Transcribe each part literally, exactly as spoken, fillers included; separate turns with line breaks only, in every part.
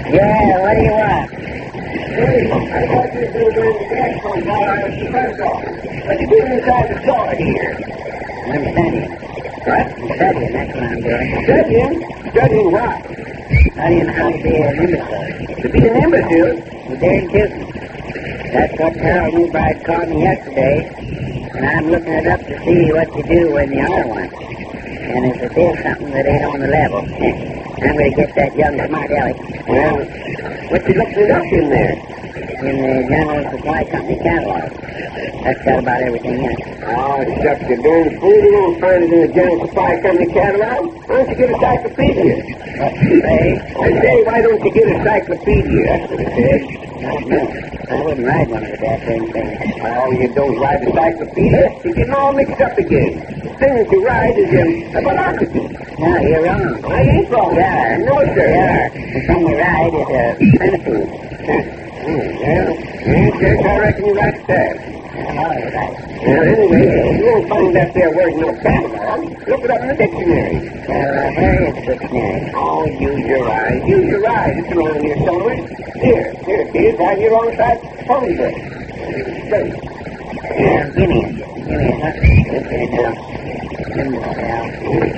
Yeah, what do you want?
Hey, I got you to go down the gas pump while I was the first off. But you get inside the store here.
I'm studying.
What?
I'm studying, that's what I'm doing.
Studying? Studying what?
Studying how to be an imbecile.
To be an imbecile?
Well, darn tootin'. That's what Carol Newbride called me yesterday, and I'm looking it up to see what you do when you are one. And if it is something that ain't on the level, I'm going to get that young smart aleck.
Well, what you looking it up in there?
In the General Supply Company catalog. That's got about everything in it.
Oh, stuff you darn fool. You won't find it in the General Supply Company catalog. Why don't you get a encyclopedia?
What you say?
I say, why don't you get a encyclopedia? That's what it says.
No, no. I wouldn't ride one of the goddamn things.
Oh, you don't ride encyclopedia. You're getting all mixed up again. The thing that you ride is um, a velocity.
No, you're wrong.
I ain't wrong.
Yeah.
No, sir.
Yeah. The thing you ride is a centipede.
Hmm, well, yes, yes, I reckon you're right there.
Oh, you're right.
Well, anyway, you won't find that there word in no catalog. Look it up in the dictionary.
Well, uh, where is the dictionary?
Oh, use your eyes. Use your eyes. It's around here somewhere. Here, here it is, right here alongside the phone book. Straight.
Yeah, give me it. Give me it. Huh? Look at it now. Give me it now.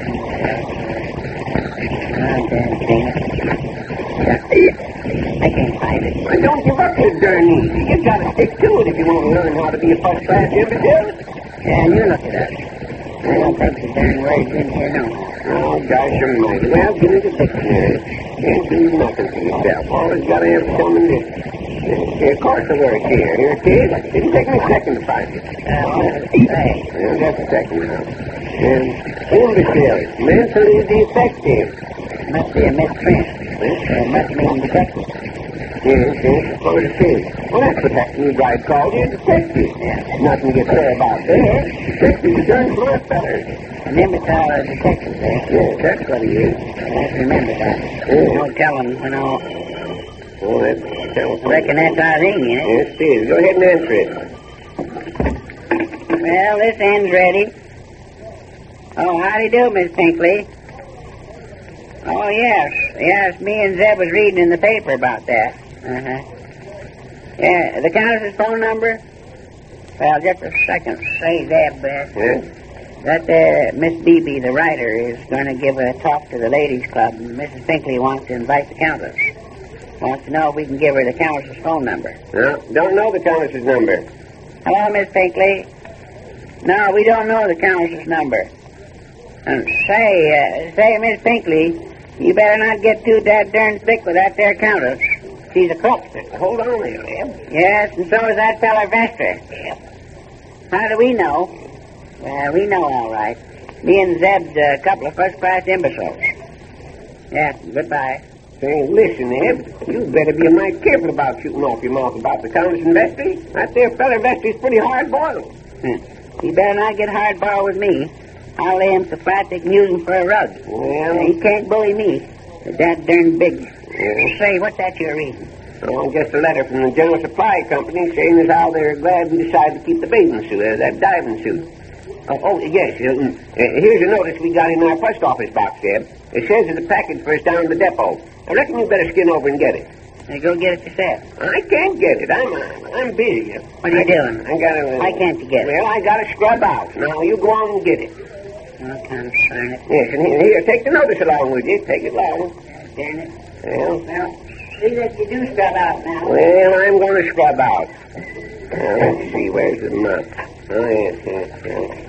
Oh, damn thing. Yeah. I can't find it.
Well, don't give up so darn easy. You've got to stick to it if you want to learn how to be a first-class imbecile.
Yeah, you look it up. I don't think the darn word's in here no more.
Oh, gosh almighty. Well, give me the dictionary. Can't do nothing for yourself. Always got to have something to... Here, of course the word here. Here it is. It didn't take me a second to find it.
Uh, what does it say?
Well, just a second now. Um, imbecile. Mentally defective.
Must be a misprint. It must mean detective.
Yes, yes, that's what it is. Well, that's what that new guy called you, detective.
Yeah.
Nothing to get fair about there. Detective's a darn smart feller.
An imbecile is a detective there.
Yes, that's what he is.
Let's remember that.
Yeah.
Don't tell him, you know.
Oh, that's
I
telephone.
reckon that's our thing, ain't it?
Yes, it is. Go ahead and answer it.
Well, this end's ready. Oh, how do you do, Miss Pinkley? Oh, yes. Yes, me and Zeb was reading in the paper about that. Uh-huh. Yeah, the Countess's phone number? Well, just a second. Say, Zeb, uh,
Yes?
that uh, Miss Beebe, the writer, is going to give a talk to the ladies' club, and Missus Pinkley wants to invite the Countess. Wants to know if we can give her the Countess's phone number.
No, don't know the Countess's number.
Hello, Miss Pinkley. No, we don't know the Countess's number. And say, uh, say, Miss Pinkley, you better not get too dad darn thick with that there Countess. She's a crookster.
Hold on there, Zeb.
Yes, and so is that feller Vester.
Yep.
How do we know? Well, we know all right. Me and Zeb's a couple of first-class imbeciles. Yeah, goodbye.
Say, listen, Eb, you better be a mite careful about shooting off your mouth about the Countess and Vestry. That there feller Vestry's pretty hard-boiled.
Hmm. He better not get hard-boiled with me. I'll lay him so flat they can use him for a rug.
Well,
He can't bully me. They're that darn big.
yeah.
Say, what's that you're reading?
Oh, just a letter from the General Supply Company saying as how they're glad we decided to keep the bathing suit, uh, that diving suit. Oh, oh yes. Uh, uh, here's a notice we got in our post office box, Eb. It says there's a package for us down at the depot. I reckon you better skin over and get it.
Now go get it yourself.
I can't get it. I'm uh, I'm busy.
What are you doing?
I gotta. Uh,
Why can't you get it?
Well, I gotta scrub out. Now you go on and get it.
Oh, concern it.
Yes, and here, here, take the notice along with you. Take it along.
Darn it.
Well,
Well, see that you do scrub out now.
well, I'm going to scrub out. Now, let's see. Where's the mop? Oh, yes, yes, yes.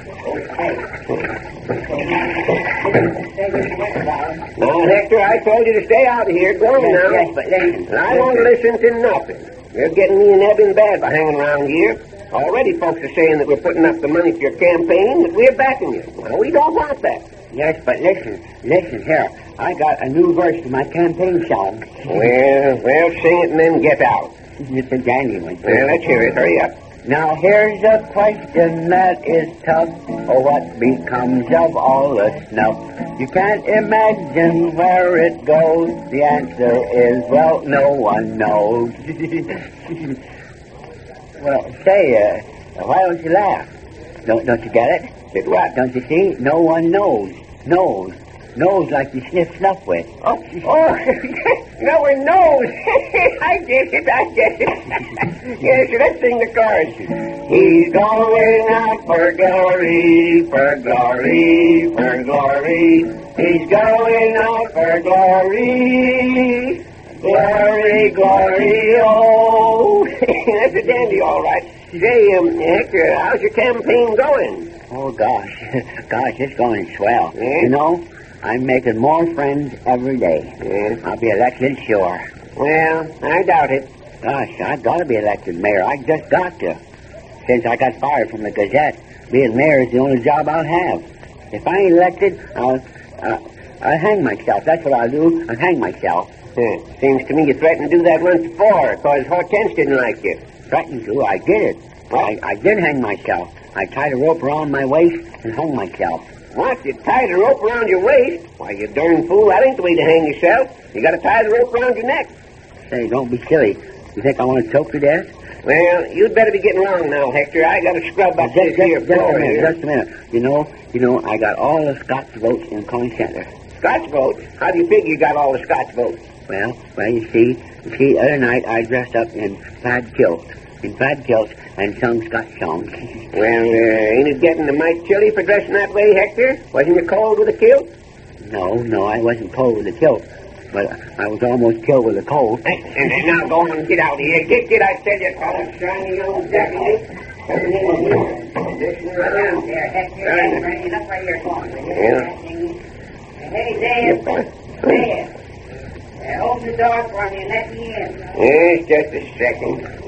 Now, Hector, I told you to stay out of here. Go on
Yes,
now.
yes, but listen.
And I won't listen to nothing. You're getting me and Eb in bad by hanging around here. Already folks are saying that we're putting up the money for your campaign, that we're backing you. Well, we don't want that.
Yes, but listen, listen here. I got a new verse to my campaign song.
Well, well, sing it and then get out.
It's a dandy one.
Well, let's hear it. Hurry up.
Now here's a question that is tough. Oh, what becomes of all the snuff? You can't imagine where it goes. The answer is, well, no one knows. Well, say, uh, why don't you laugh? Don't, don't you get it?
Get what?
Don't you see? No one knows. Knows. Nose like you sniff snuff with.
Oh, oh, no, a nose. I get it, I get it. Yes, let's sing the chorus. He's going out for glory, for glory, for glory. He's going out for glory. Glory, glory, oh. That's a dandy, all right. Say, um, Hector, how's your campaign going?
Oh, gosh. Gosh, it's going swell.
Yeah?
You know, I'm making more friends every day.
Yeah.
I'll be elected, sure.
Well, I doubt it.
Gosh, I've got to be elected mayor. I just got to. Since I got fired from the Gazette, being mayor is the only job I'll have. If I ain't elected, I'll, uh, I'll hang myself. That's what I'll do. I'll hang myself.
Huh. Seems to me you threatened to do that once before, because Hortense didn't like you.
Threatened to? I did it. I, I did hang myself. I tied a rope around my waist and hung myself.
What? You tied a rope around your waist? Why, you darn fool, that ain't the way to hang yourself. You got to tie the rope around your neck.
Say, don't be silly. You think I want to choke to death?
Well, you'd better be getting along now, Hector. I got to scrub up
Just,
this here
just, just a
floor
minute,
here.
just a minute. You know, you know, I got all the Scotch votes in Coney Center.
Scotch votes? How do you figure you got all the Scotch votes?
Well, well, you see, you see, the other night I dressed up in plaid kilts, in plaid kilts, and sung Scotch songs.
Well, uh, ain't it getting a mite chilly for dressing that way, Hector? Wasn't you cold with a kilt?
No, no, I wasn't cold with the kilt, but I was almost killed with a cold.
And, and now go on and get out of here. Get, get, I tell you, fella, shiny old jacket. Coming in here. Listen right down.
Here, Hector, bring it up where you're going.
Yeah.
Hey, Dave. Dave. Uh, open the door for me and let me in.
Yes, just a second.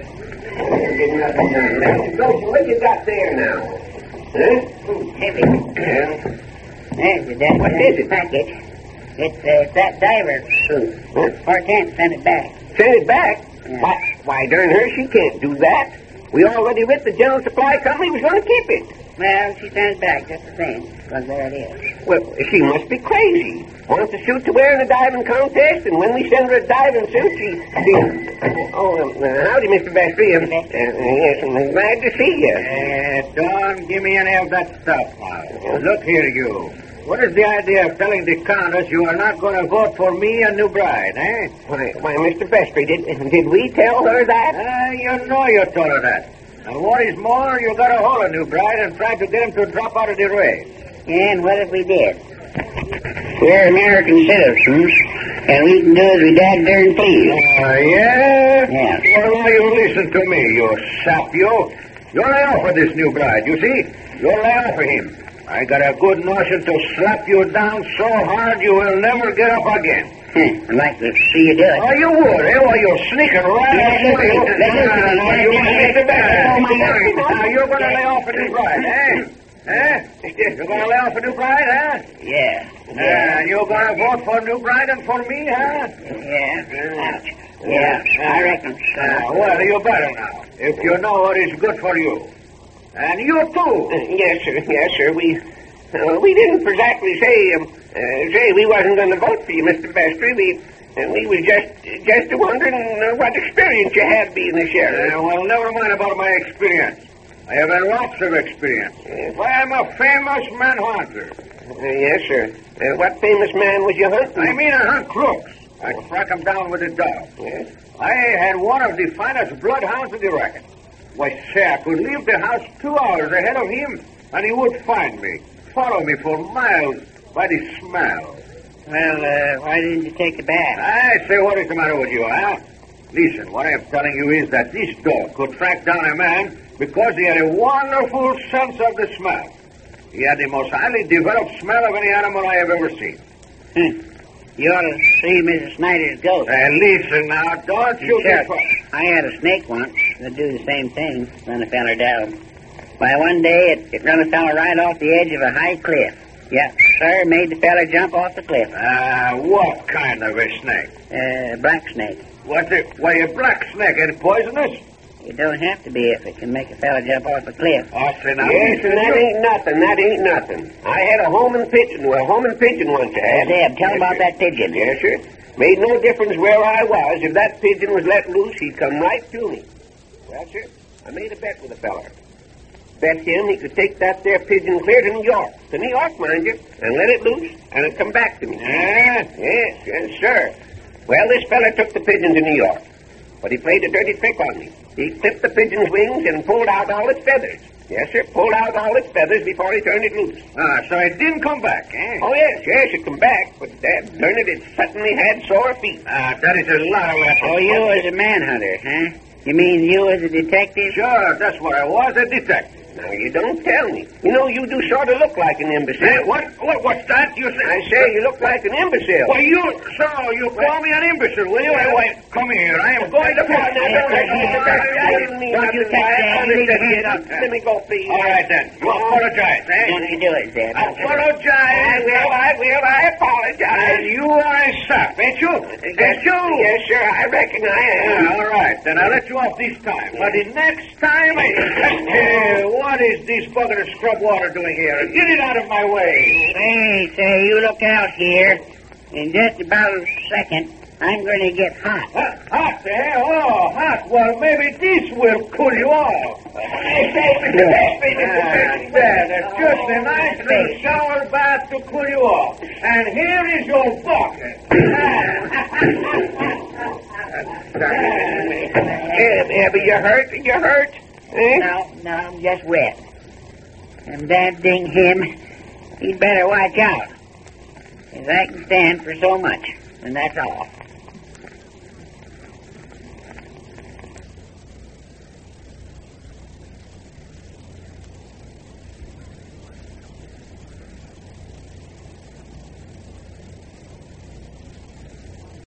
Getting up and down. Now, Goshen, what you got there now? Huh?
Heavy.
Yeah.
There's the desk.
What is it?
Package. It's, uh, it's that diver suit.
Huh?
Hortense sent it back.
Send it back?
Yeah.
Why, why, darn her, she can't do that. We already writ the General Supply Company was going to keep it.
Well, she sent it back just the same, because there it is.
Well, she must be crazy. Wants a suit to wear in a diving contest, and when we send her a diving suit, she... she oh, um, uh, howdy, Mister Bastry. Um, uh, yes, I'm glad to see you.
Uh, don't give me any of that stuff now. Look here, you. What is the idea of telling the Countess you are not going to vote for me and New Bride, eh?
Why, why Mister Bastry, did, did we tell her that?
Uh, you know you told her that. And what is more, you got a hold of New Bride and tried to get him to drop out of the race.
And what if we did? We're American citizens, and we can do as we dad darn please.
Uh, yeah?
Yes.
Well, now you listen to me, you sap, you. You lay off of this New Bride, you see? You lay off of him. I got a good notion to slap you down so hard you will never get up again.
I'd like to see you do it.
Oh, you would, eh? Well, you're sneaking right
Yeah,
away.
listen, listen,
Now,
listen,
you
listen,
want to
listen, listen,
Now, you're going to lay off a New Bride, eh? Eh? You're going to lay off a New Bride, huh?
Yeah.
Yeah. And you're going to vote for New Bride and for me, huh?
Yeah. Yeah, I reckon so.
Uh, well, you better now, if you know what is good for you. And you, too.
Uh, yes, sir. Yes, sir. We uh, we didn't exactly say um, uh, say we wasn't going to vote for you, Mister Bastry. We uh, we was just just wondering uh, what experience you had being a sheriff.
Uh, well, never mind about my experience. I have had lots of experience.
Yes.
Why, I'm a famous manhunter.
Uh, yes, sir. Uh, what famous man was you hunting?
I mean, I hunt crooks. I track them down with a dog.
Yes.
I had one of the finest bloodhounds in the racket. Why, say, I could leave the house two hours ahead of him, and he would find me, follow me for miles by the smell.
Well, uh, why didn't you take it back?
I say, what is the matter with you, huh? Listen, what I'm telling you is that this dog could track down a man because he had a wonderful sense of the smell. He had the most highly developed smell of any animal I have ever seen.
Hmm. You ought to see Missus Snyder's goat.
Uh, listen now, don't you
Sure.
get...
I had a snake once that do the same thing, run a feller down. Why, one day it, it run a feller right off the edge of a high cliff. Yeah, sir, made the feller jump off the cliff.
Ah, uh, what kind of a snake?
Uh, black snake.
What's it? Why, a black snake ain't poisonous?
It don't have to be if it can make a feller jump off a cliff.
Oh, say now...
Yes, and that ain't nothing. That ain't nothing. I had a homing pigeon. Well, homing pigeon once I
Uh,
had.
Deb, tell
Yes,
about
sir.
that pigeon.
Yes, sir. Made no difference where I was. If that pigeon was let loose, he'd come right to me. Well, sir, I made a bet with a feller. Bet him he could take that there pigeon clear to New York. To New York, mind you, and let it loose, and it'd come back to me.
Yeah?
Yes, yes, sir. Well, this fella took the pigeon to New York, but he played a dirty trick on me. He clipped the pigeon's wings and pulled out all its feathers. Yes, sir, pulled out all its feathers before he turned it loose.
Ah, so it didn't come back, eh?
Oh, yes, yes, it come back, but dad darn it, it suddenly had sore feet.
Ah, that is a lot of effort.
Oh, you was a manhunter, huh? You mean you was a detective?
Sure, that's what I was, a detective.
Now, you don't tell me. You know, you do sort of look like an imbecile.
Eh, what, what, what's that you say?
I say you look like an imbecile.
Well, you, so you call me an imbecile, will you? Well, wait, come here. I am going to...
Come on, now, don't let me get back. I didn't mean
Don't you
nothing
touch
by it.
that.
Honest,
Leave
let
it
me-
up.
Let me go, please.
All right, then. You apologize, eh?
Don't you do it, Zeb.
Apologize.
I will, I will, I apologize.
And you are a sap, ain't you? Ain't you?
Yes, sir, I reckon I am.
Yeah, all right, then I'll let you off this time. But the next time, I... Hey, what is this bucket of scrub water doing here? Get it out of my way.
Say, say, you look out here. In just about a second, I'm going to get hot.
Hot, hot, eh? Oh, hot. Well, maybe this will cool you off.
Hey, say, Mister Westby, Mister
Ah,
Westby.
there, that's just a nice little shower bath to cool you off. And here is your bucket.
Yeah, yeah, but you hurt, you hurt. Eh?
No, no, I'm just wet. And that ding him, he'd better watch out. 'Cause I can stand for so much, and that's all.